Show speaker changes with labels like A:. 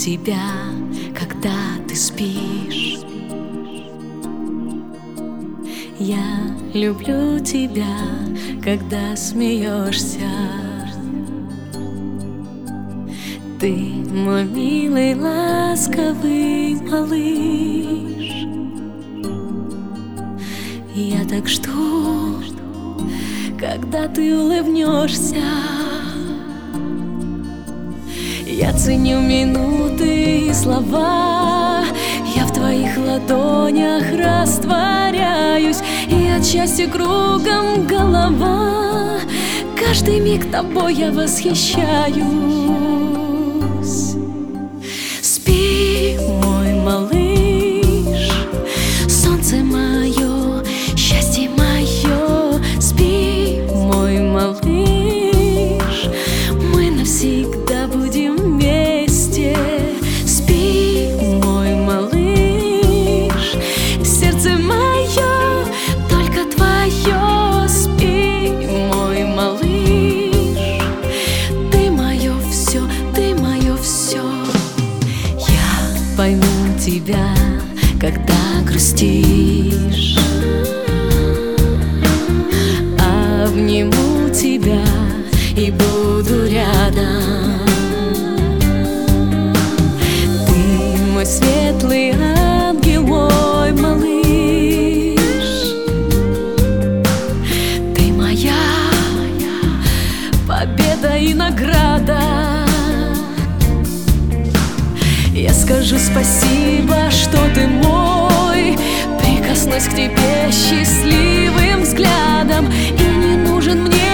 A: тебя, когда ты спишь. Я люблю тебя, когда смеешься. Ты мой милый, ласковый малыш. Я так жду, когда ты улыбнешься. Я ценю минуты и слова. Я в твоих ладонях растворяюсь, и от счастья кругом голова. Каждый миг тобой я восхищаюсь. Спи, мой малыш, солнце мое, счастье мое. Спи, мой малыш, мы навсегда будем вместе. Спи, мой малыш, сердце мое только твое. Спи, мой малыш, ты мое все, ты мое все. Я пойму тебя, когда грустишь, обниму тебя и буду рядом. Ты мой светлый ангел, мой малыш. Ты моя победа и награда. Я скажу спасибо, что ты мой, прикоснусь к тебе счастливым взглядом, и не нужен мне